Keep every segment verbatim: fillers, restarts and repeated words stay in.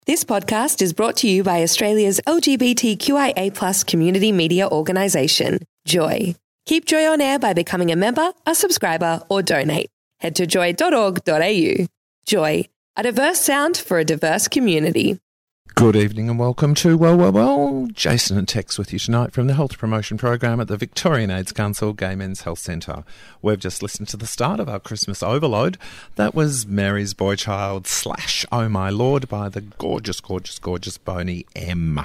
This podcast is brought to you by Australia's L G B T Q I A plus community media organisation, Joy. Keep Joy on air by becoming a member, a subscriber or donate. Head to joy dot org dot a u. Joy, a diverse sound for a diverse community. Good evening and welcome to Well, Well, Well. Jason and Tex with you tonight from the Health Promotion Program at the Victorian AIDS Council Gay Men's Health Centre. We've just listened to the start of our Christmas overload. That was Mary's Boy Child slash Oh My Lord by the gorgeous, gorgeous, gorgeous Boney M.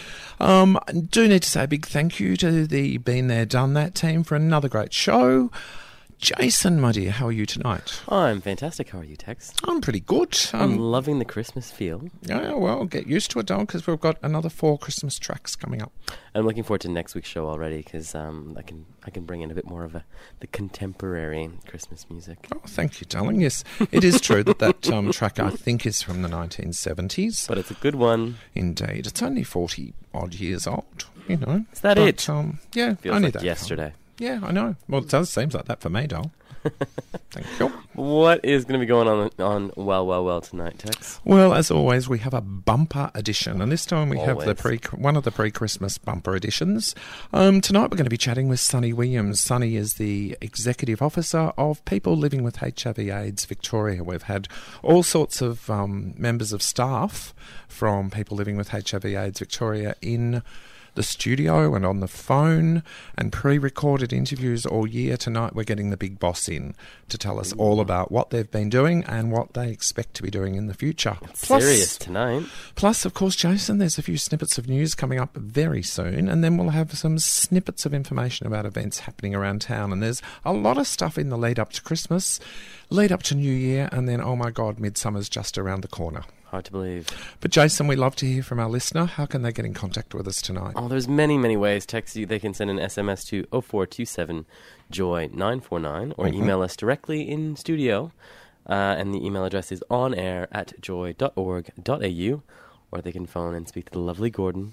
Um, I do need to say a big thank you to the Been There, Done That team for another great show. Jason, my dear, how are you tonight? I'm fantastic. How are you, Tex? I'm pretty good. Um, I'm loving the Christmas feel. Yeah, well, get used to it, Don, because we've got another four Christmas tracks coming up. I'm looking forward to next week's show already because um, I can I can bring in a bit more of a the contemporary Christmas music. Oh, thank you, darling. Yes, it is true that that um, track, I think, is from the nineteen seventies. But it's a good one. Indeed. It's only forty-odd years old, you know. Is that but, it? Um, yeah, Feels only like that yesterday. Time. Yeah, I know. Well, it does seem like that for me, doll. Thank you. What is going to be going on on Well, Well, Well tonight, Tex? Well, as always, we have a bumper edition, and this time we Always. have the pre one of the pre-Christmas bumper editions. Um, tonight we're going to be chatting with Sunny Williams. Sunny is the Executive Officer of People Living with H I V AIDS Victoria. We've had all sorts of um, members of staff from People Living with H I V AIDS Victoria in the studio and on the phone and pre-recorded interviews all year. Tonight we're getting the big boss in to tell us all about what they've been doing and what they expect to be doing in the future. It's plus, serious tonight. Plus, of course, Jason, there's a few snippets of news coming up very soon, and then we'll have some snippets of information about events happening around town. And there's a lot of stuff in the lead up to Christmas, lead up to New Year, and then, oh my God, Midsummer's just around the corner. Hard to believe. But Jason, we love to hear from our listener. How can they get in contact with us tonight? Oh, there's many, many ways. Text you. They can send an S M S to oh four two seven joy nine four nine or mm-hmm. email us directly in studio. Uh, and the email address is onair at joy dot org dot a u. Or they can phone and speak to the lovely Gordon.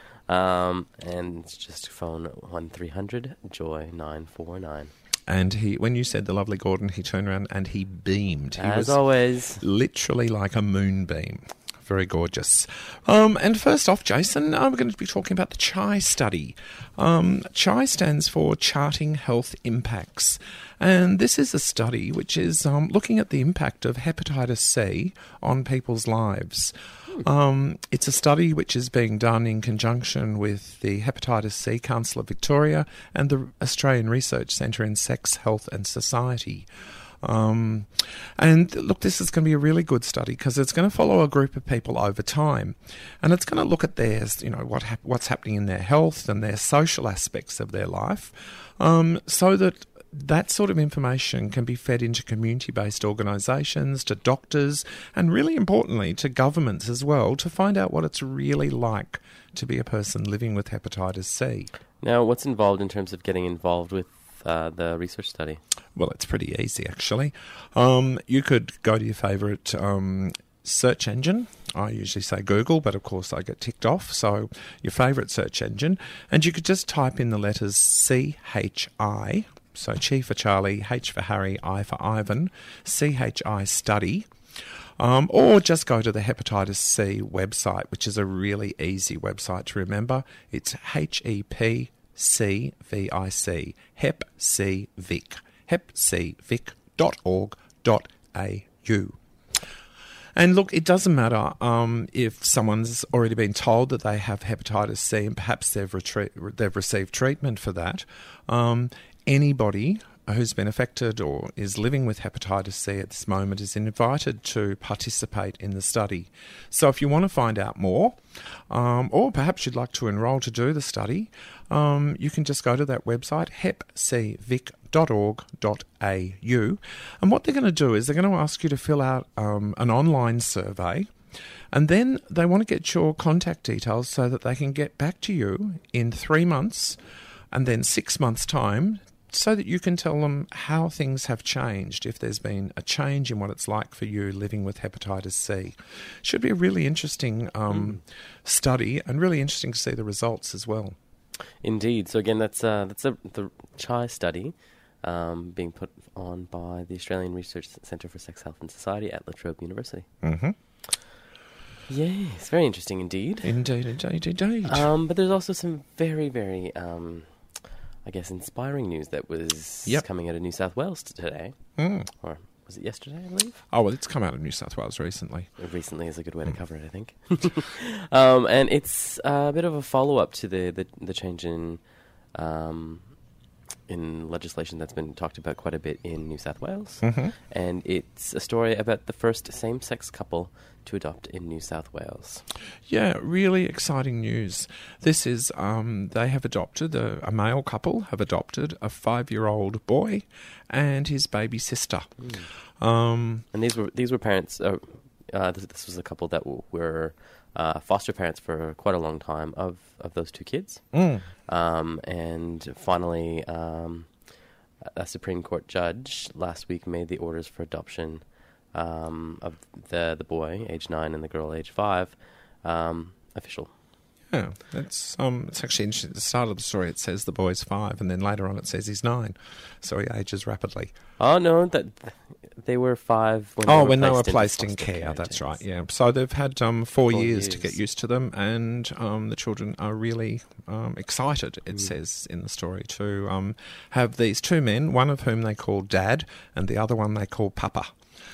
Um, and it's just phone one three hundred joy nine four nine. And he, when you said the lovely Gordon, he turned around and he beamed. He As was always. Literally like a moonbeam. Very gorgeous. Um, and first off, Jason, uh, we're going to be talking about the CHI study. Um, CHI stands for Charting Health Impacts. And this is a study which is um, looking at the impact of hepatitis C on people's lives. Um, it's a study which is being done in conjunction with the Hepatitis C Council of Victoria and the Australian Research Centre in Sex, Health and Society. Um, and look, this is going to be a really good study because it's going to follow a group of people over time, and it's going to look at their, you know, what hap- what's happening in their health and their social aspects of their life, um, so that that sort of information can be fed into community-based organisations, to doctors, and really importantly to governments as well, to find out what it's really like to be a person living with hepatitis C. Now, what's involved in terms of getting involved with uh, the research study? Well, it's pretty easy, actually. Um, you could go to your favourite um, search engine. I usually say Google, but of course I get ticked off. So your favourite search engine. And you could just type in the letters C H I, so Chi for Charlie, H for Harry, I for Ivan, C H I study. Um, or just go to the Hepatitis C website, which is a really easy website to remember. It's H E P C V I C, Hep C Vic, hep c vic dot org dot a u. And look, it doesn't matter um, if someone's already been told that they have hepatitis C and perhaps they've, retrie- they've received treatment for that. Um, anybody who's been affected or is living with hepatitis C at this moment is invited to participate in the study. So if you want to find out more, um, or perhaps you'd like to enrol to do the study, um, you can just go to that website, hep c vic dot org dot a u. And what they're going to do is they're going to ask you to fill out um, an online survey, and then they want to get your contact details so that they can get back to you in three months and then six months' time, so that you can tell them how things have changed, if there's been a change in what it's like for you living with hepatitis C. Should be a really interesting um, mm. study, and really interesting to see the results as well. Indeed. So again, that's uh, that's a, the CHI study um, being put on by the Australian Research Centre for Sex, Health and Society at La Trobe University. Mm-hmm. Yes, very interesting indeed. Indeed, indeed, indeed. Um, but there's also some very, very, um, I guess, inspiring news that was Yep. coming out of New South Wales today. Mm. Or was it yesterday, I believe? Oh, well, it's come out of New South Wales recently. Recently is a good way to cover it, I think. um, and it's a bit of a follow-up to the, the, the change in um, in legislation that's been talked about quite a bit in New South Wales. Mm-hmm. And it's a story about the first same-sex couple to adopt in New South Wales. Yeah, really exciting news. This is, um, they have adopted, a, a male couple have adopted a five-year-old boy and his baby sister. Mm. Um, And these were these were parents. Uh, uh, this, this was a couple that w- were uh, foster parents for quite a long time of, of those two kids. mm, Um, and finally, um, a Supreme Court judge last week made the orders for adoption um, of the the boy, age nine, and the girl, age five, um, official. yeah, it's, um, it's actually interesting. At the start of the story, it says the boy's five, and then later on it says he's nine. So he ages rapidly. Oh no, that they were five. When Oh, they were when they were placed placed in foster care, that's James. right, yeah. So they've had um, four, Four years, to years. get used to them, and um, the children are really um, excited, it Mm. says in the story, to um, have these two men, one of whom they call Dad, and the other one they call Papa.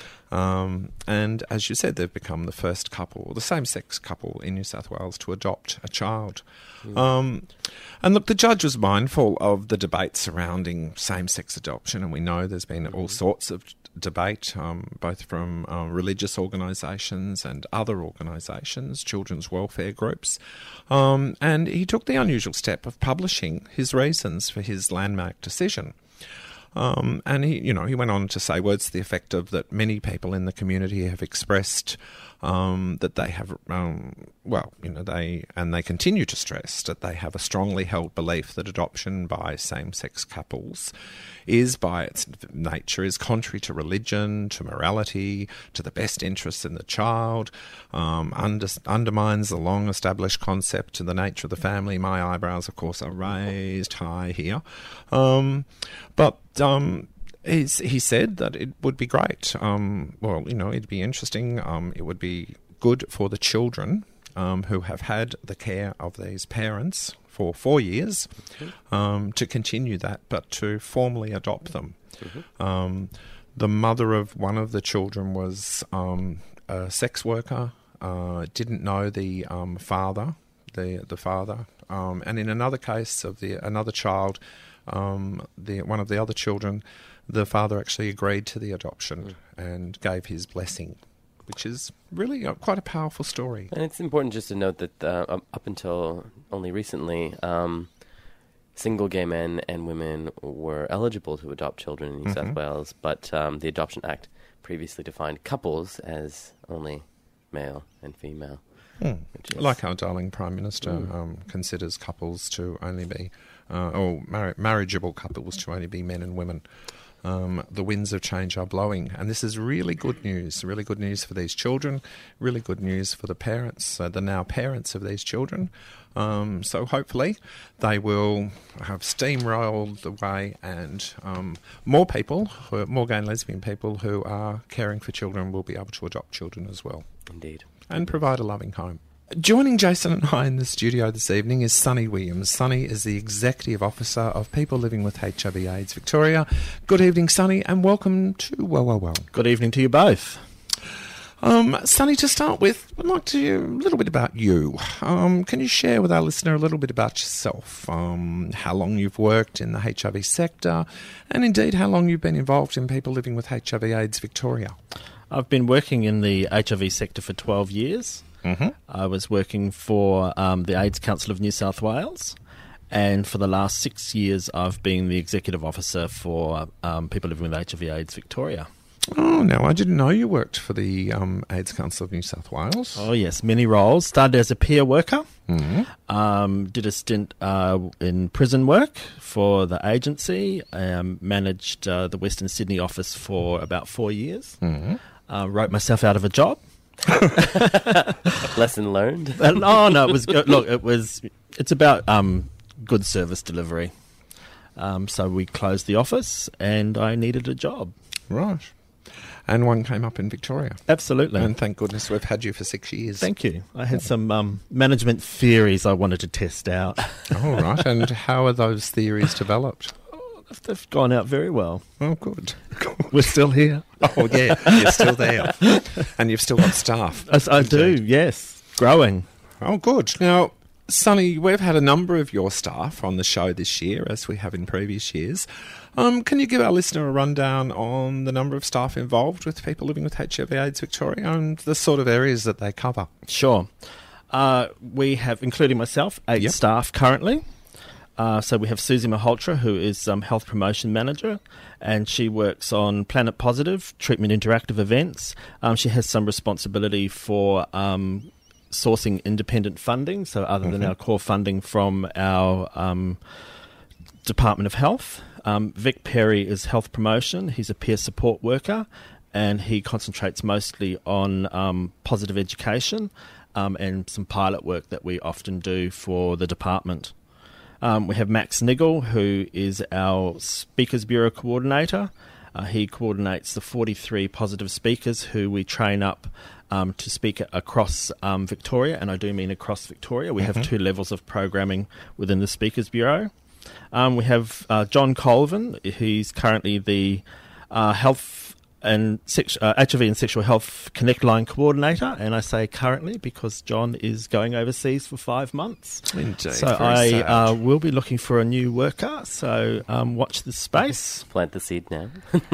Um, and as you said, they've become the first couple, the same-sex couple in New South Wales to adopt a child. Mm. Um, and look, the judge was mindful of the debate surrounding same-sex adoption, and we know there's been all sorts of debate, um, both from uh, religious organisations and other organisations, children's welfare groups. Um, and he took the unusual step of publishing his reasons for his landmark decision. Um, and he, you know, he went on to say words to the effect of that many people in the community have expressed um, that they have, um, well, you know, they and they continue to stress that they have a strongly held belief that adoption by same-sex couples is, by its nature, is contrary to religion, to morality, to the best interests in the child, um, under, undermines the long-established concept to the nature of the family. My eyebrows, of course, are raised high here. Um, but um, he's, he said that it would be great. Um, well, you know, it'd be interesting. Um, it would be good for the children um, who have had the care of these parents for four years, um, to continue that, but to formally adopt them. Mm-hmm. Um, the mother of one of the children was um, a sex worker, uh, didn't know the um, father, the the father, um, and in another case of the another child, um, the one of the other children, the father actually agreed to the adoption mm. and gave his blessing, which is really uh, quite a powerful story. And it's important just to note that uh, um, up until only recently, um, single gay men and women were eligible to adopt children in New Mm-hmm. South Wales, but um, the Adoption Act previously defined couples as only male and female. Mm. Which is- Like our darling Prime Minister Mm. um, considers couples to only be, uh, or mar- marriageable couples to only be men and women. Um, the winds of change are blowing, and this is really good news, really good news for these children, really good news for the parents, uh, the now parents of these children. Um, so hopefully they will have steamrolled away, and um, more people, who- more gay and lesbian people who are caring for children will be able to adopt children as well. Indeed. And provide a loving home. Joining Jason and I in the studio this evening is Sunny Williams. Sunny is the Executive Officer of People Living with H I V AIDS Victoria. Good evening, Sunny, and welcome to Well, Well, Well. Good evening to you both. Um, Sunny, to start with, I'd like to hear a little bit about you. Um, can you share with our listener a little bit about yourself? Um, how long you've worked in the H I V sector, and indeed how long you've been involved in People Living with H I V AIDS Victoria? I've been working in the H I V sector for twelve years. Mm-hmm. I was working for um, the AIDS Council of New South Wales, and for the last six years I've been the Executive Officer for um, People Living with H I V AIDS Victoria. Oh, no, I didn't know you worked for the um, AIDS Council of New South Wales. Oh yes, many roles. Started as a peer worker, Mm-hmm. um, did a stint uh, in prison work for the agency, um, managed uh, the Western Sydney office for about four years, Mm-hmm. uh, wrote myself out of a job. Lesson learned. And, oh no, it was good. Look, it was. It's about um, good service delivery. Um, so we closed the office, and I needed a job. Right. and one came up in Victoria. Absolutely. And thank goodness we've had you for six years. Thank you. I had some um, management theories I wanted to test out. All right. And how are those theories developed? They've gone out very well. Oh, good. We're still here. Oh, yeah, you're still there. And you've still got staff. As I do, yes. Growing. Oh, good. Now, Sonny, we've had a number of your staff on the show this year, as we have in previous years. Um, can you give our listener a rundown on the number of staff involved with people living with H I V AIDS Victoria and the sort of areas that they cover? Sure. Uh, we have, including myself, eight Yep. staff currently. Uh, so we have Susie Malhotra, who is um, Health Promotion Manager, and she works on Planet Positive, Treatment Interactive events. Um, she has some responsibility for um, sourcing independent funding, so other mm-hmm. than our core funding from our um, Department of Health. Um, Vic Perry is Health Promotion. He's a peer support worker, and he concentrates mostly on um, positive education um, and some pilot work that we often do for the department. Um, we have Max Niggle, who is our Speakers Bureau Coordinator. Uh, he coordinates the forty-three positive speakers who we train up um, to speak across um, Victoria, and I do mean across Victoria. We mm-hmm. have two levels of programming within the Speakers Bureau. Um, we have uh, John Colvin. He's currently the uh, Health and Sex- uh, H I V and Sexual Health Connect Line Coordinator, and I say currently because John is going overseas for five months. Indeed, so I uh, will be looking for a new worker, so um, watch this space. Plant the seed now.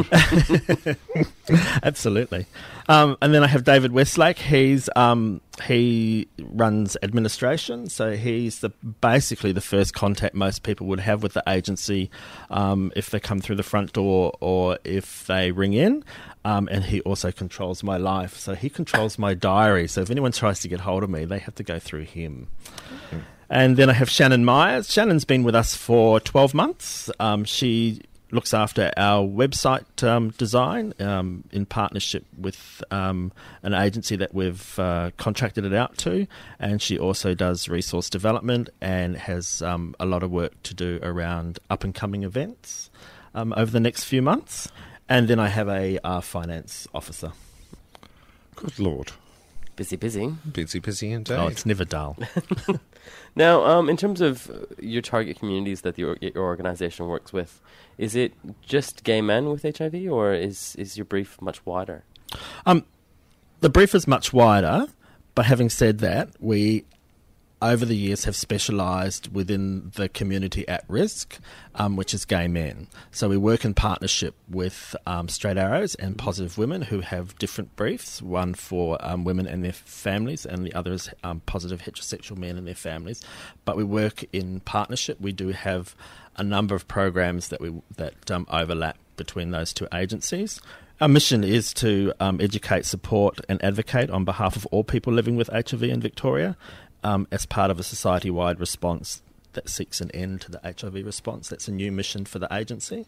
Absolutely. Um, and then I have David Westlake. He's um, he runs administration, so he's the basically the first contact most people would have with the agency um, if they come through the front door or if they ring in. Um, and he also controls my life, so he controls my diary. So if anyone tries to get hold of me, they have to go through him. Mm-hmm. And then I have Shannon Myers. Shannon's been with us for twelve months. Um, she looks after our website um, design um, in partnership with um, an agency that we've uh, contracted it out to, and she also does resource development and has um, a lot of work to do around up-and-coming events um, over the next few months. And then I have a uh, finance officer. Good Lord. Busy, busy. Busy, busy indeed. Oh, it's never dull. Now, um, in terms of your target communities that your, your organisation works with, is it just gay men with H I V, or is, is your brief much wider? Um, the brief is much wider, but having said that, we, over the years, have specialised within the community at risk, um, which is gay men. So we work in partnership with um, Straight Arrows and Positive Women, who have different briefs, one for um, women and their families, and the other is um, positive heterosexual men and their families. But we work in partnership. We do have a number of programs that we that um, overlap between those two agencies. Our mission is to um, educate, support and advocate on behalf of all people living with H I V in Victoria, Um, as part of a society-wide response that seeks an end to the H I V response. That's a new mission for the agency.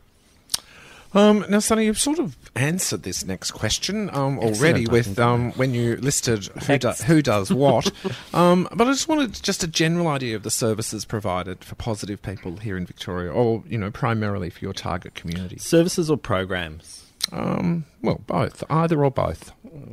Um, now, Sonny, you've sort of answered this next question um, already Excellent, with um, when you listed who, do, Next. who does what. um, but I just wanted just a general idea of the services provided for positive people here in Victoria, or, you know, primarily for your target community. Services or programs? Um, well, both. Either or both.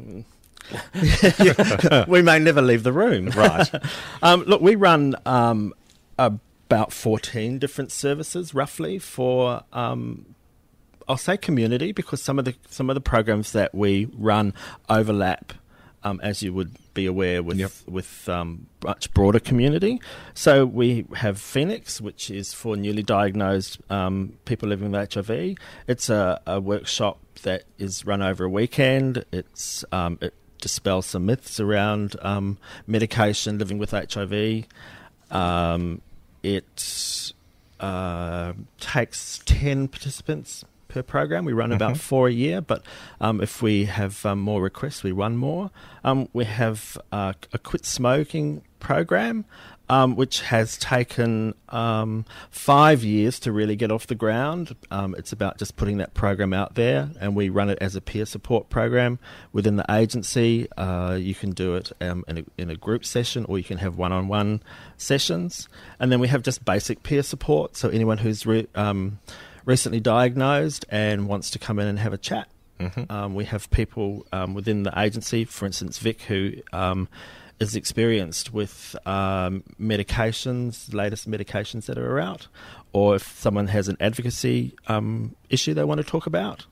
We may never leave the room. Right. um, look, we run um, about fourteen different services, roughly, for... Um, I'll say community, because some of the some of the programs that we run overlap, um, as you would be aware, with Yep. with um, much broader community. So we have Phoenix, which is for newly diagnosed um, people living with H I V. It's a, a workshop that is run over a weekend. It's um, it dispels some myths around um, medication living with H I V. Um, it uh, takes ten participants per program. We run mm-hmm. about four a year, but um, if we have um, more requests, we run more. Um, we have uh, a quit smoking program, um, which has taken um, five years to really get off the ground. Um, it's about just putting that program out there, and we run it as a peer support program within the agency. Uh, you can do it um, in, a, in a group session, or you can have one-on-one sessions. And then we have just basic peer support, so anyone who's re- um, recently diagnosed and wants to come in and have a chat Mm-hmm. Um, we have people um, within the agency, for instance, Vic, who um, is experienced with um, medications, latest medications that are out, or if someone has an advocacy um, issue they want to talk about,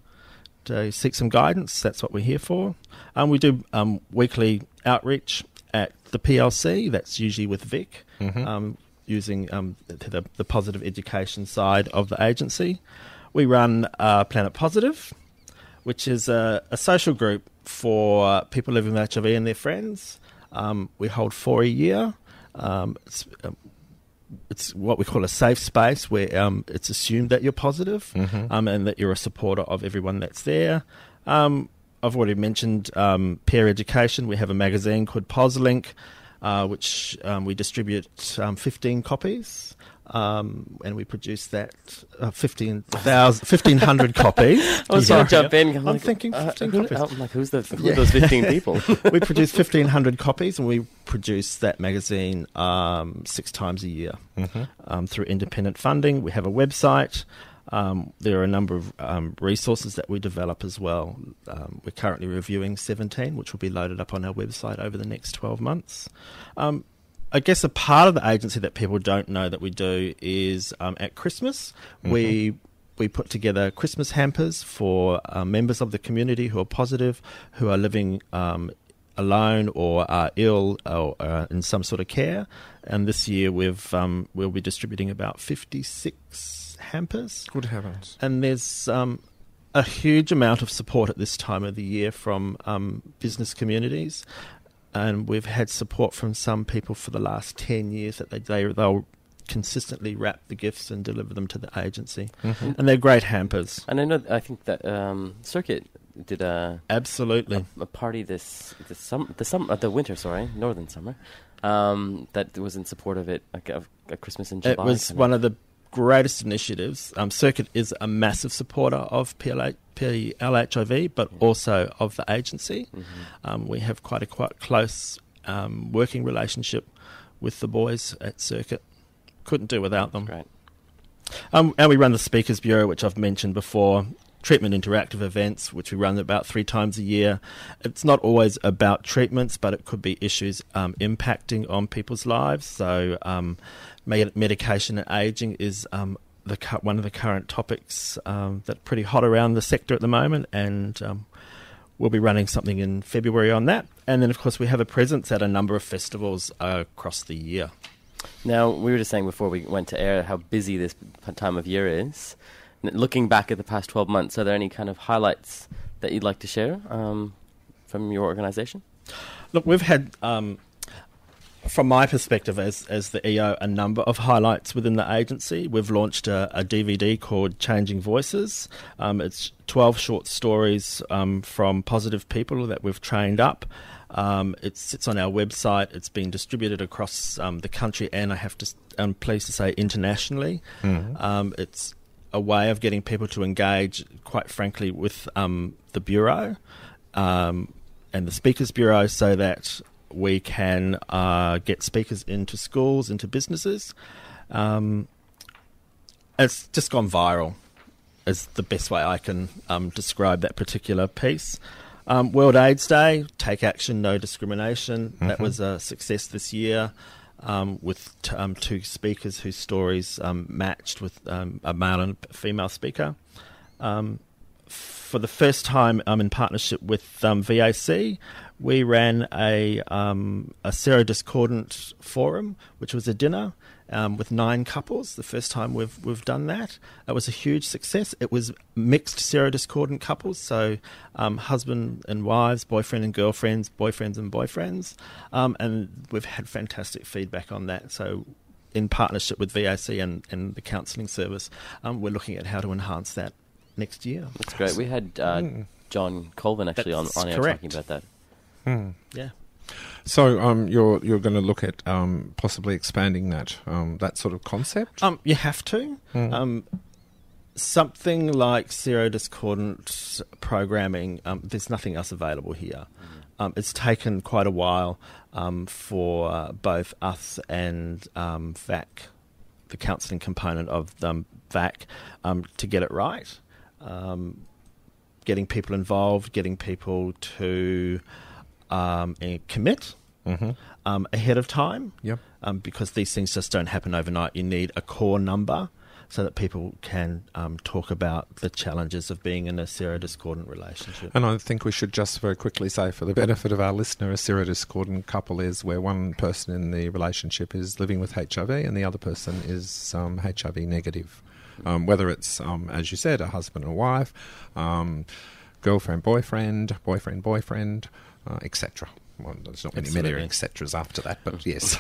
to seek some guidance, that's what we're here for. Um, we do um, weekly outreach at the P L C, that's usually with Vic, Mm-hmm. um, using um, the, the positive education side of the agency. We run uh, Planet Positive, which is a, a social group for people living with H I V and their friends. Um, we hold four a year. Um, it's, um, it's what we call a safe space where um, it's assumed that you're positive, Mm-hmm. um, and that you're a supporter of everyone that's there. Um, I've already mentioned um, peer education. We have a magazine called PosLink, uh, which um, we distribute um, fifteen copies. Um, and we produce that uh, fifteen thousand, fifteen hundred copies. I was trying to jump in. I'm, I'm like, thinking uh, fifteen who, copies. I'm like, who's, the, who Yeah. are those fifteen people? We produce fifteen hundred copies, and we produce that magazine um, six times a year Mm-hmm. um, through independent funding. We have a website. Um, there are a number of um, resources that we develop as well. Um, we're currently reviewing seventeen, which will be loaded up on our website over the next twelve months. Um, I guess a part of the agency that people don't know that we do is um, at Christmas, Mm-hmm. we we put together Christmas hampers for uh, members of the community who are positive, who are living um, alone or are ill or uh, in some sort of care. And this year we've um, we'll be distributing about fifty-six hampers. Good heavens. And there's um, a huge amount of support at this time of the year from um, business communities. And we've had support from some people for the last ten years that they, they, they'll consistently wrap the gifts and deliver them to the agency. Mm-hmm. And they're great hampers. And I know, I think that um, Circuit did a, Absolutely. a, a party this, this sum, the, sum, uh, the winter, sorry, northern summer, um, that was in support of it, like a, a Christmas in July. It was one of the greatest initiatives. Um, Circuit is a massive supporter of P L H, P L H I V, but also of the agency. Mm-hmm. Um, we have quite a quite close um, working relationship with the boys at Circuit. Couldn't do without them. Great. Um, and we run the Speakers Bureau, which I've mentioned before. Treatment interactive events, which we run about three times a year. It's not always about treatments, but it could be issues um, impacting on people's lives. So um, med- medication and ageing is um, the cu- one of the current topics um, that's pretty hot around the sector at the moment, and um, we'll be running something in February on that. And then, of course, we have a presence at a number of festivals uh, across the year. Now, we were just saying before we went to air how busy this p- time of year is. N- Looking back at the past twelve months, are there any kind of highlights that you'd like to share um, from your organisation? Look, we've had, um, from my perspective as as the E O, a number of highlights within the agency. We've launched a, a D V D called Changing Voices. Um, it's twelve short stories um, from positive people that we've trained up. Um, it sits on our website. It's been distributed across um, the country, and I have to, I'm pleased to say, internationally. Mm-hmm. Um, it's a way of getting people to engage, quite frankly, with um, the Bureau um, and the Speakers Bureau, so that we can uh, get speakers into schools, into businesses. Um, it's just gone viral, is the best way I can um, describe that particular piece. Um, World AIDS Day, Take Action, No Discrimination. Mm-hmm. That was a success this year. Um, with t- um, two speakers whose stories um, matched with um, a male and a female speaker. Um, for the first time um, in partnership with um, V A C, we ran a, um, a serodiscordant forum, which was a dinner um, with nine couples. The first time we've we've done that. It was a huge success. It was mixed serodiscordant couples, so um, husband and wives, boyfriend and girlfriends, boyfriends and boyfriends, um, and we've had fantastic feedback on that. So in partnership with V A C and, and the counselling service, um, we're looking at how to enhance that next year. That's great. We had uh, Mm. John Colvin actually on, That's on air correct. talking about that. Mm. Yeah. So um, you're you're going to look at um, possibly expanding that um, that sort of concept. Um, you have to. Mm. Um, something like serodiscordant programming, um, there's nothing else available here. Mm. Um, it's taken quite a while um, for uh, both us and um, V A C, the counselling component of um, V A C, um, to get it right. Um, getting people involved, getting people to um, eh, commit Mm-hmm. um, ahead of time. Yep. Um, because these things just don't happen overnight. You need a core number so that people can um, talk about the challenges of being in a serodiscordant relationship. And I think we should just very quickly say, for the benefit of our listener, a serodiscordant couple is where one person in the relationship is living with H I V and the other person is um, H I V negative. Um, whether it's, um, as you said, a husband and wife, um, girlfriend, boyfriend, boyfriend, boyfriend, uh, et cetera. Well, there's not many, many et ceteras after that, but yes.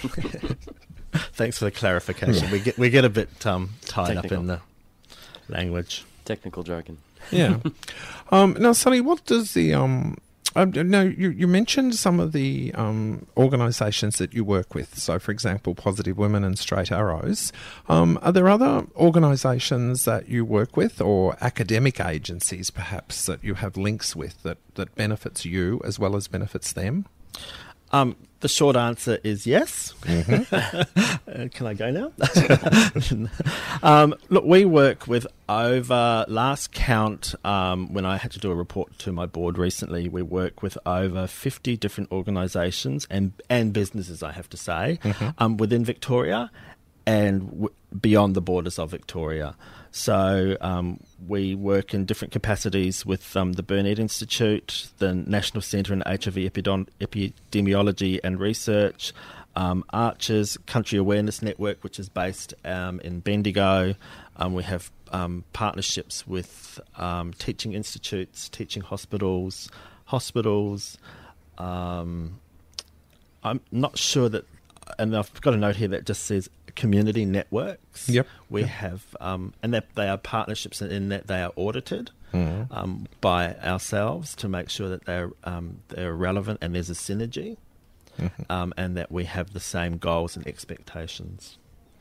Thanks for the clarification. Yeah. We get we get a bit um, tied Technical. up in the language. Technical jargon. Yeah. um, now, Sally, what does the... Um, uh, no, you, you mentioned some of the um, organisations that you work with. So, for example, Positive Women and Straight Arrows. Um, are there other organisations that you work with, or academic agencies perhaps that you have links with that, that benefits you as well as benefits them? Um, the short answer is yes. Mm-hmm. uh, can I go now? um, look, we work with over, last count, um, when I had to do a report to my board recently, we work with over fifty different organisations and, and businesses, I have to say, mm-hmm. um, within Victoria and w- beyond the borders of Victoria. So um, we work in different capacities with um, the Burnet Institute, the National Centre in H I V Epidem- Epidemiology and Research, um, Archers Country Awareness Network, which is based um, in Bendigo. Um, we have um, partnerships with um, teaching institutes, teaching hospitals, hospitals. Um, I'm not sure that, and I've got a note here that just says community networks. Yep. We yep. have, um, and that they are partnerships in that they are audited mm-hmm. um, by ourselves to make sure that they're um, they're relevant and there's a synergy, mm-hmm. um, and that we have the same goals and expectations.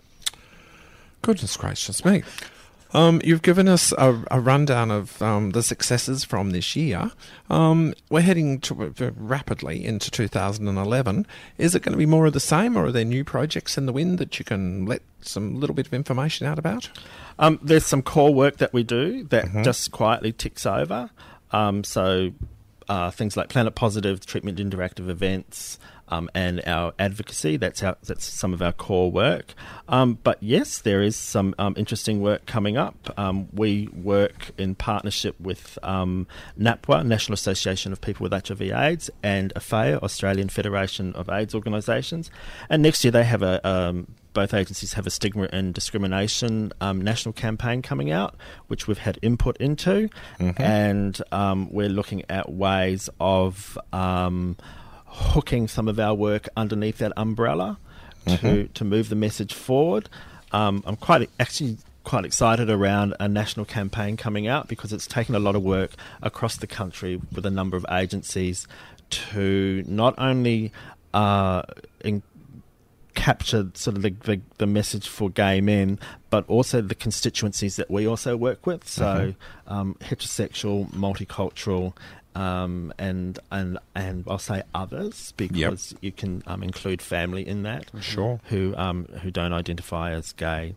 Goodness gracious me. Um, you've given us a, a rundown of um, the successes from this year. Um, we're heading to, uh, rapidly into two thousand eleven. Is it going to be more of the same, or are there new projects in the wind that you can let some little bit of information out about? Um, there's some core work that we do that mm-hmm. just quietly ticks over. Um, so uh, things like Planet Positive, treatment interactive events, Um, and our advocacy, that's our, that's some of our core work. Um, but yes, there is some um, interesting work coming up. Um, we work in partnership with um, NAPWA, National Association of People with H I V AIDS, and A F A E, Australian Federation of AIDS Organisations. And next year they have a... Um, both agencies have a stigma and discrimination um, national campaign coming out, which we've had input into. Mm-hmm. And um, we're looking at ways of... Um, hooking some of our work underneath that umbrella to, mm-hmm. to move the message forward. Um, I'm quite actually quite excited around a national campaign coming out because it's taken a lot of work across the country with a number of agencies to not only uh, in, capture sort of the, the, the message for gay men, but also the constituencies that we also work with. So mm-hmm. um, heterosexual, multicultural, Um, and and and I'll say others because yep. you can um, include family in that, sure, who um, who don't identify as gay.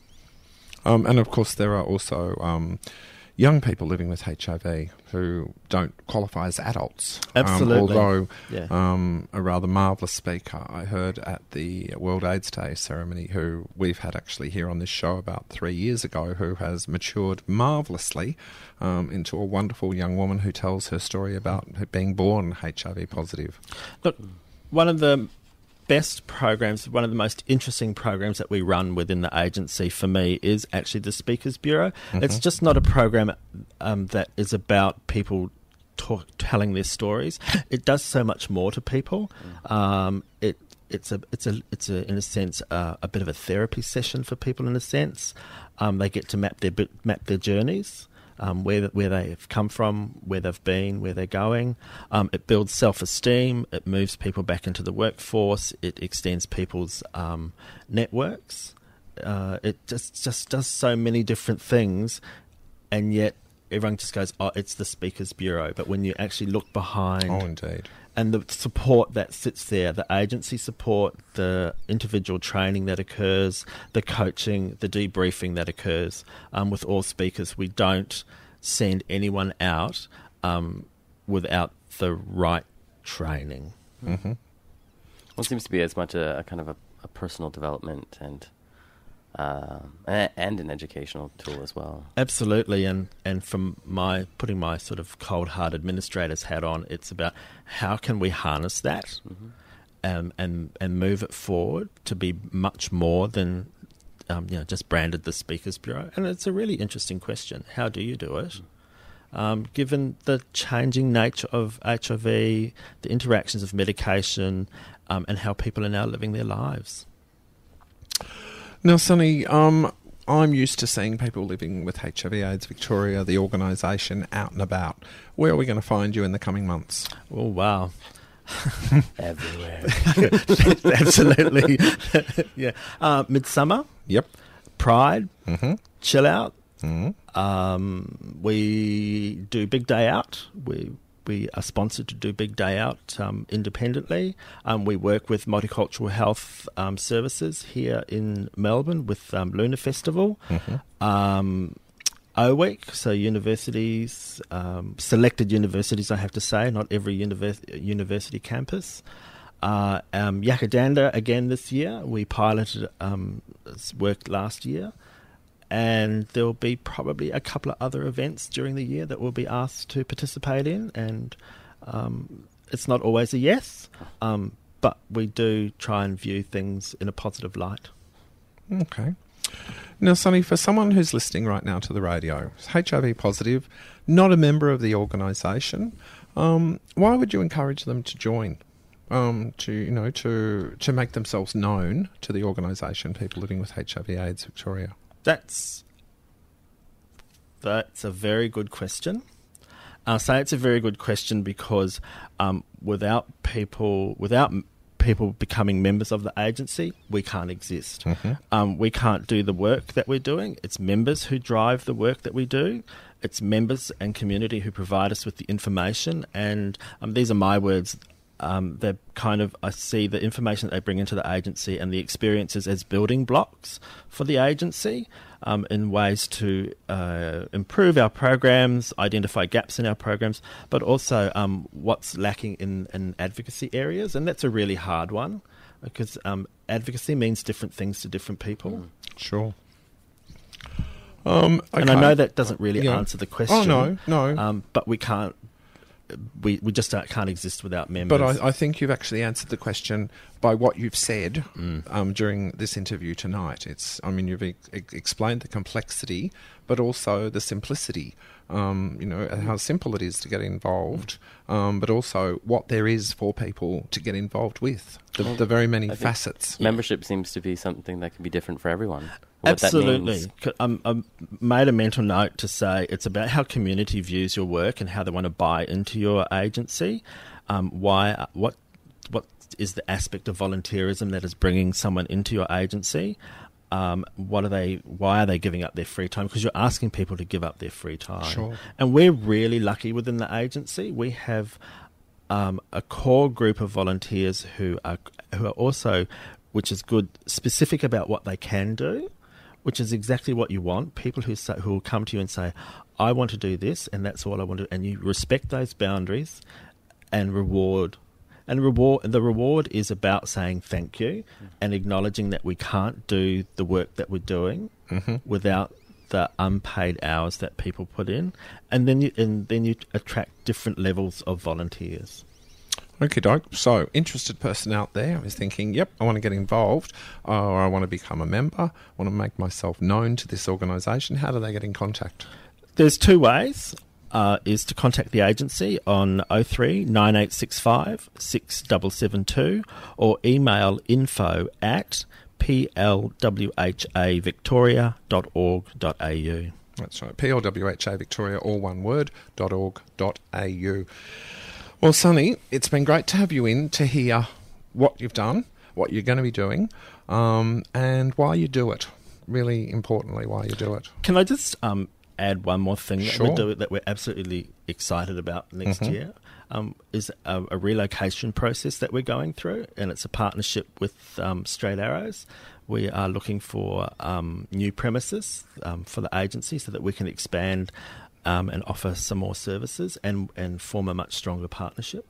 Um, and of course, there are also um, young people living with H I V who don't qualify as adults. Absolutely. Um, although yeah. um, a rather marvellous speaker I heard at the World AIDS Day ceremony, who we've had actually here on this show about three years ago, who has matured marvellously um, into a wonderful young woman who tells her story about her being born H I V positive. Look, one of the best programs, one of the most interesting programs that we run within the agency for me is actually the Speakers Bureau. Mm-hmm. It's just not a program um, that is about people talk, telling their stories. It does so much more to people. Um, it it's a it's a it's a in a sense uh, a bit of a therapy session for people in a sense. Um, they get to map their map their journeys. Um, where where they've come from, where they've been, where they're going. Um, it builds self-esteem. It moves people back into the workforce. It extends people's um, networks. Uh, it just just does so many different things, and yet everyone just goes, "Oh, it's the Speakers Bureau." But when you actually look behind, oh, indeed, and the support that sits there, the agency support, the individual training that occurs, the coaching, the debriefing that occurs um, with all speakers. We don't send anyone out um, without the right training. Mm-hmm. Well, it seems to be as much a, a kind of a, a personal development and uh, a- and an educational tool as well. Absolutely, and and from my putting my sort of cold hard administrator's hat on, it's about how can we harness that Mm-hmm. um, and and move it forward to be much more than um, you know just branded the Speakers Bureau. And it's a really interesting question. How do you do it? Um, given the changing nature of H I V, the interactions of medication, um, and how people are now living their lives. Now, Sonny, um, I'm used to seeing people living with H I V AIDS Victoria, the organisation, out and about. Where are we going to find you in the coming months? Oh, wow. Everywhere. Absolutely. yeah. Uh, Midsummer, Yep. Pride, Mm-hmm. Chill Out. Mm-hmm. Um, we do Big Day Out. We we are sponsored to do Big Day Out um, independently. Um, we work with Multicultural Health um, Services here in Melbourne with um, Luna Festival. Mm-hmm. Um, O-Week, so universities, um, selected universities, I have to say, not every univers- university campus. Uh, um, Yakadanda again this year. We piloted um, this work last year. And there will be probably a couple of other events during the year that we'll be asked to participate in. And um, it's not always a yes, um, but we do try and view things in a positive light. Okay. Now, Sonny, for someone who's listening right now to the radio, H I V positive, not a member of the organisation, um, why would you encourage them to join? Um, to you know, to to make themselves known to the organisation, people living with H I V AIDS Victoria. That's that's a very good question. I'll say it's a very good question because um, without people, without m- people becoming members of the agency, we can't exist. Mm-hmm. Um, we can't do the work that we're doing. It's members who drive the work that we do. It's members and community who provide us with the information. And um, these are my words. Um, they're kind of, I see the information that they bring into the agency and the experiences as building blocks for the agency um, in ways to uh, improve our programs, identify gaps in our programs, but also um, what's lacking in, in advocacy areas. And that's a really hard one because um, advocacy means different things to different people. Mm. Sure. Um, okay. And I know that doesn't really Yeah. answer the question. Oh, no, no. Um, but we can't. We we just don't, can't exist without members. But I, I think you've actually answered the question by what you've said Mm. um, during this interview tonight. It's, I mean, you've e- explained the complexity, but also the simplicity. Um, you know, how simple it is to get involved, um, but also what there is for people to get involved with. The, the very many I think facets. Membership seems to be something that can be different for everyone. What Absolutely. That means. C- um, I made a mental note to say it's about how community views your work and how they want to buy into your agency. Um, why? What? What is the aspect of volunteerism that is bringing someone into your agency? Um, what are they? Why are they giving up their free time? Because you're asking people to give up their free time. Sure. And we're really lucky within the agency. We have um, a core group of volunteers who are who are also, which is good, specific about what they can do, which is exactly what you want. People who say, who will come to you and say, "I want to do this, and that's all I want to," and you respect those boundaries and reward. And reward the reward is about saying thank you and acknowledging that we can't do the work that we're doing Mm-hmm. without the unpaid hours that people put in, and then you and then you attract different levels of volunteers. Okay, doke. So, interested person out there is thinking, yep, I want to get involved, or I want to become a member, I want to make myself known to this organisation. How do they get in contact? There's two ways. Uh, is to contact the agency on oh three nine eight six five six seven seven two or email info at p l w h a victoria dot org dot a u. That's right, P L W H A Victoria, all one word, dot org dot a u. Well, Sonny, it's been great to have you in to hear what you've done, what you're going to be doing, um, and why you do it. Really importantly, why you do it. Can I just um, add one more thing that Sure. we do that we're absolutely excited about next Mhm. year? Um, is a, a relocation process that we're going through, and it's a partnership with um, Straight Arrows. We are looking for um, new premises um, for the agency so that we can expand um, and offer some more services and, and form a much stronger partnership.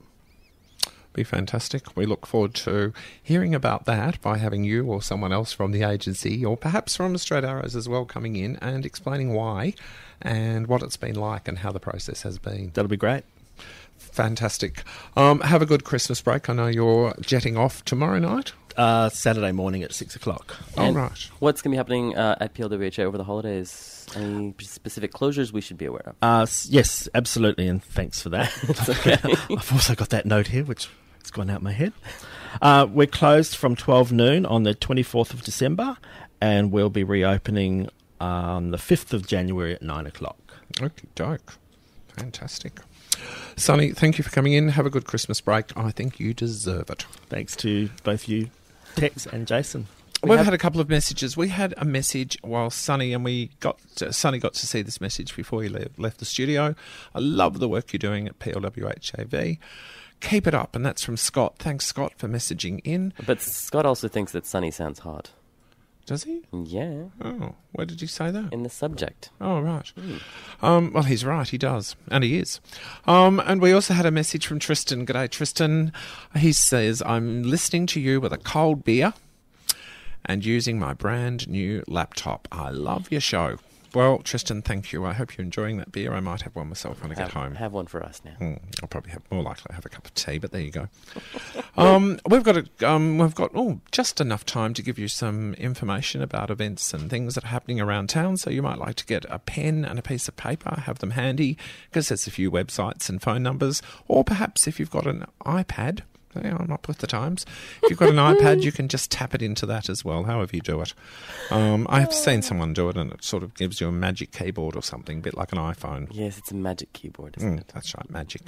Be fantastic. We look forward to hearing about that by having you or someone else from the agency, or perhaps from Straight Arrows as well, coming in and explaining why and what it's been like and how the process has been. That'll be great. Fantastic. Um, have a good Christmas break. I know you're jetting off tomorrow night. Uh, Saturday morning at six o'clock. All And right. What's going to be happening uh, at P L W H A over the holidays? Any specific closures we should be aware of? Uh, s- yes, absolutely, and thanks for that. I've also got that note here, which has gone out my head. Uh, we're closed from twelve noon on the twenty-fourth of December, and we'll be reopening on the fifth of January at nine o'clock. Okay, doke. Fantastic. Sonny, thank you for coming in. Have a good Christmas break. I think you deserve it. Thanks to both you, Tex and Jason. We We We've have- had a couple of messages. We had a message while Sonny, and we got uh, Sonny got to see this message before he le- left the studio. I love the work you're doing at P L W H A V. Keep it up, and that's from Scott. Thanks, Scott, for messaging in. But Scott also thinks that Sunny sounds hot. Does he? Yeah, Oh, where did he say that? in the subject. Oh, right. Um, well, he's right. He does. And he is. Um, and we also had a message from Tristan. G'day, Tristan. He says, I'm listening to you with a cold beer and using my brand new laptop. I love your show. Well, Tristan, thank you. I hope you're enjoying that beer. I might have one myself when I Have, get home. have one for us now. Hmm, I'll probably have more likely have a cup of tea, but there you go. um, we've got a, um, we've got oh, just enough time to give you some information about events and things that are happening around town. So you might like to get a pen and a piece of paper, have them handy, because there's a few websites and phone numbers. Or perhaps if you've got an iPad. Yeah, I'm up with the times. If you've got an iPad, you can just tap it into that as well, however you do it. Um, I have seen someone do it, and it sort of gives you a magic keyboard or something, a bit like an iPhone. Yes, it's a magic keyboard, isn't Mm, it? that's right, magic.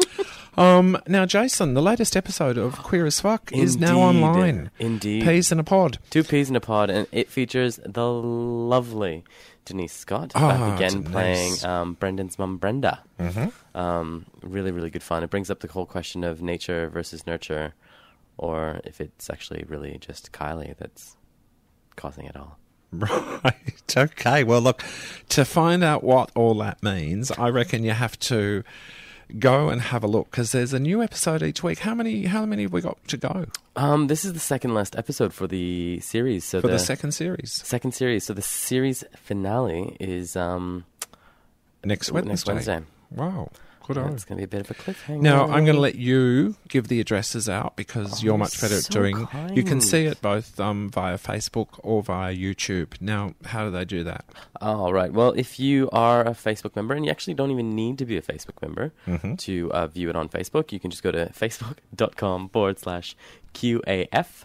um, now, Jason, the latest episode of Queer as Fuck is now Indeed. online. Indeed. Peas in a pod. Two peas in a pod, and it features the lovely Denise Scott Ah, back again Denise. playing um, Brendan's mum, Brenda. Mm-hmm. Um, really, really good fun. It brings up the whole question of nature versus nurture, or if it's actually really just Kylie that's causing it all. Right. Okay. Well, look, to find out what all that means, I reckon you have to go and have a look, because there's a new episode each week. How many? How many have we got to go Um, this is the second last episode for the series. So for the, the second series second series. So the series finale is um, next Wednesday? next Wednesday. Wow. Good on. It's going to be a bit of a cliffhanger. Now, I'm going to let you give the addresses out, because Oh, you're much better at so doing. You can kind. see it both um, via Facebook or via YouTube. Now, how do they do that? All right. Well, if you are a Facebook member, and you actually don't even need to be a Facebook member Mm-hmm. to uh, view it on Facebook, you can just go to facebook.com forward slash QAF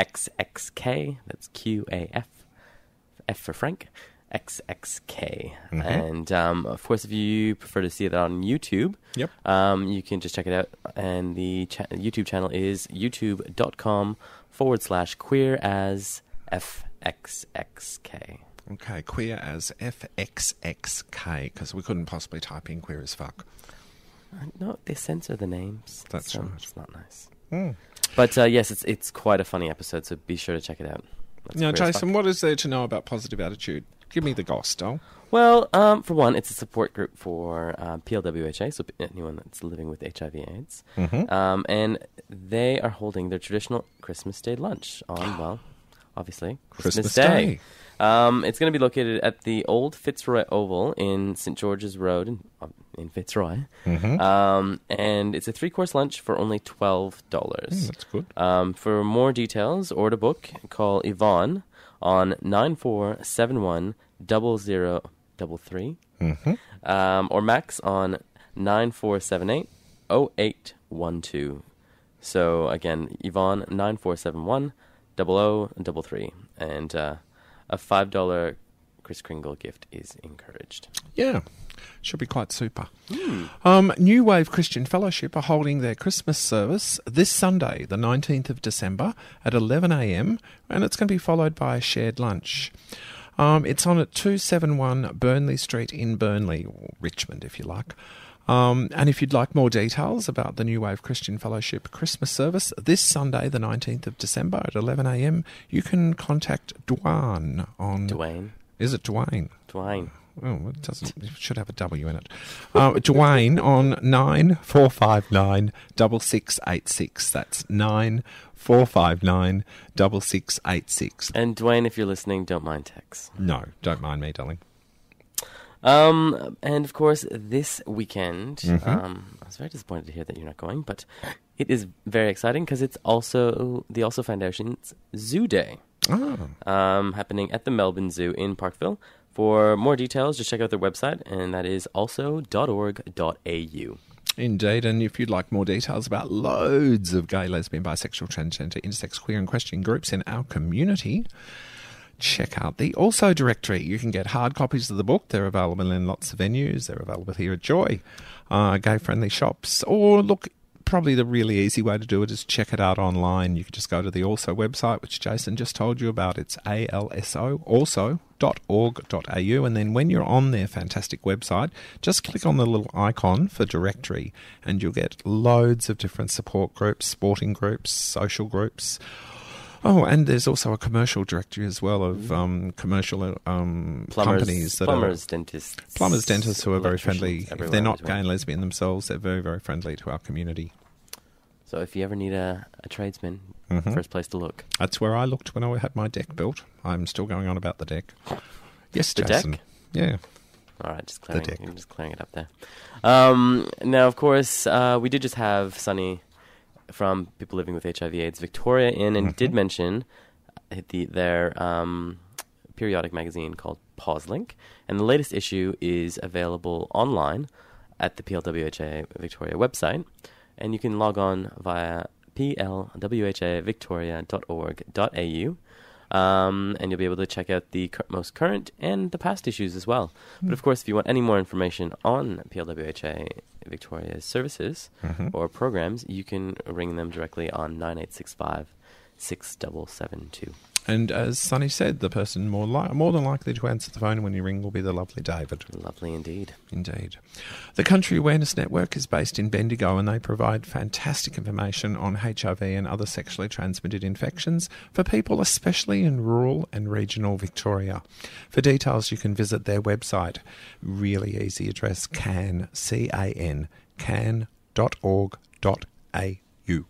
XXK. That's Q A F. F for Frank. X X K. Mhm. And um, of course, if you prefer to see it on YouTube, Yep. um, you can just check it out. And the cha- YouTube channel is youtube.com forward slash queer as F X X K. Okay, queer as F X X K, because we couldn't possibly type in queer as fuck. No, they censor the names. That's so right. It's not nice. Mm. But uh, yes, it's it's quite a funny episode, so be sure to check it out. That's Now, queer as Jason, fuck. what is there to know about Positive Attitude? Give me the gospel. Well, um, for one, it's a support group for uh, P L W H A, so anyone that's living with H I V AIDS. Mm-hmm. Um, and they are holding their traditional Christmas Day lunch on, well, obviously, Christmas, Christmas Day. Day. Um, it's going to be located at the old Fitzroy Oval in Saint George's Road in, in Fitzroy. Mm-hmm. Um, and it's a three-course lunch for only twelve dollars. Mm, that's good. Um, for more details or to book, call Yvonne on nine four seven one zero zero three three Mm-hmm. um, or Max on nine four seven eight zero eight one two. So again, Yvonne nine four seven one zero zero three three, and uh, a five dollar Kris Kringle gift is encouraged. Yeah, should be quite super. Um, New Wave Christian Fellowship are holding their Christmas service this Sunday, the nineteenth of December, at eleven a.m, and it's going to be followed by a shared lunch. Um, it's on at two seventy-one Burnley Street in Burnley, or Richmond if you like. Um, and if you'd like more details about the New Wave Christian Fellowship Christmas service this Sunday, the nineteenth of December at eleven a.m, you can contact Dwayne on... Dwayne. Is it Dwayne? Dwayne. Oh, it doesn't. It should have a W in it. Uh, Dwayne on nine four five nine double six eight six. That's nine four five nine double six eight six. And Dwayne, if you're listening, don't mind Tex. No, don't mind me, darling. Um, and of course, this weekend, Mm-hmm. um, I was very disappointed to hear that you're not going, but it is very exciting because it's also the Also Foundation's Zoo Day, Oh. um, happening at the Melbourne Zoo in Parkville. For more details, just check out their website, and that is also dot org dot a u. Indeed, and if you'd like more details about loads of gay, lesbian, bisexual, transgender, intersex, queer and questioning groups in our community, check out the Also directory. You can get hard copies of the book. They're available in lots of venues. They're available here at Joy, uh, gay-friendly shops. Or look, probably the really easy way to do it is check it out online. You can just go to the Also website, which Jason just told you about. It's A L S O, also dot org dot a u. And then when you're on their fantastic website, just click on the little icon for directory and you'll get loads of different support groups, sporting groups, social groups. Oh, and there's also a commercial directory as well of um, commercial um, Plumbers, companies that plumbers, are dentists, plumbers, dentists who are very friendly. electricians, If they're not everywhere gay as and lesbian themselves, they're very, very friendly to our community. well. So if you ever need a, a tradesman, Mhm. first place to look. That's where I looked when I had my deck built. I'm still going on about the deck. Yes, The Jason. deck? Yeah. All right, just clearing, deck. you're just clearing it up there. Um, now, of course, uh, we did just have Sunny from People Living with H I V AIDS Victoria in, and Mm-hmm. did mention the, their um, periodic magazine called PauseLink, and the latest issue is available online at the P L W H A Victoria website, and you can log on via p l w h a victoria dot org dot a u. Um, and you'll be able to check out the cur- most current and the past issues as well. But of course, if you want any more information on P L W H A Victoria's services Mhm. or programs, you can ring them directly on nine eight six five six seven seven two. And as Sonny said, the person more li- more than likely to answer the phone when you ring will be the lovely David. Lovely indeed. Indeed. The Country Awareness Network is based in Bendigo and they provide fantastic information on H I V and other sexually transmitted infections for people especially in rural and regional Victoria. For details you can visit their website. Really easy address, can, C A N, can dot org dot a u.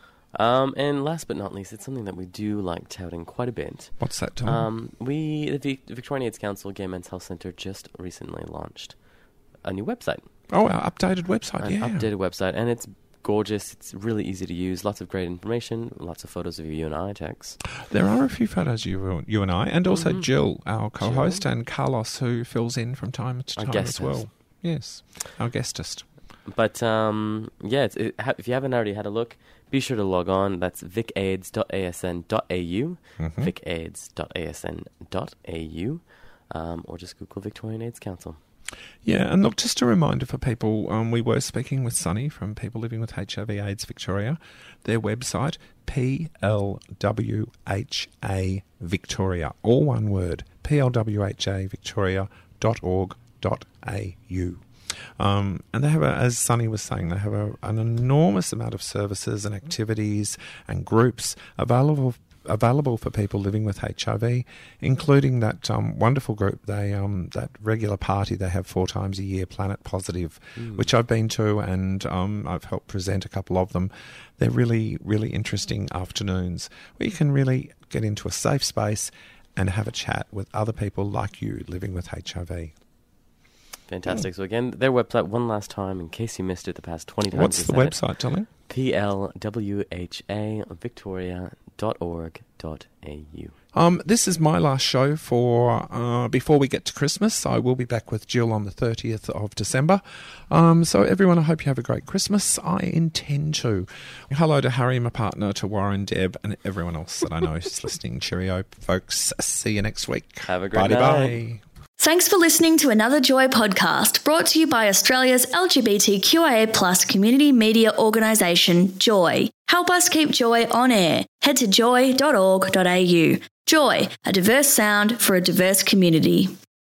Um, and last but not least, it's something that we do like touting quite a bit. What's that, Tom? Um, we, the Vic- Victorian AIDS Council Gay Men's Health Centre just recently launched a new website. oh, our updated website, An yeah. updated website, and it's gorgeous. It's really easy to use. Lots of great information. Lots of photos of you and I, Tex. There are a few photos of you, you and I, and also Mhm. Jill, our co-host, and Carlos, who fills in from time to Our time guest as well. host. Yes, our guestist. But um, yeah, it's, it, ha- if you haven't already had a look, be sure to log on. That's vic aids dot a s n dot a u, Mhm. vic aids dot a s n dot a u, um, or just Google Victorian AIDS Council. Yeah, and look, just a reminder for people, um, we were speaking with Sunny from People Living with H I V AIDS Victoria. Their website, P L W H A Victoria, all one word, P L W H A victoria dot org dot a u. Um, and they have, a, as Sunny was saying, they have a, an enormous amount of services and activities and groups available available for people living with H I V, including that um, wonderful group, they um, that regular party they have four times a year, Planet Positive, Mm. which I've been to and um, I've helped present a couple of them. They're really, really interesting afternoons where you can really get into a safe space and have a chat with other people like you living with H I V. Fantastic. So again, their website one last time, in case you missed it the past twenty times. What's we the said it. website, darling? P L W H A victoria dot org dot a u. Um, this is my last show for uh, before we get to Christmas. I will be back with Jill on the thirtieth of December. Um, so everyone, I hope you have a great Christmas. I intend to. Hello to Harry, my partner, to Warren, Deb, and everyone else that I know is listening. Cheerio, folks. See you next week. Have a great Bye night. bye. Thanks for listening to another Joy podcast brought to you by Australia's L G B T Q I A plus community media organisation, Joy. Help us keep Joy on air. Head to joy dot org dot a u. Joy, a diverse sound for a diverse community.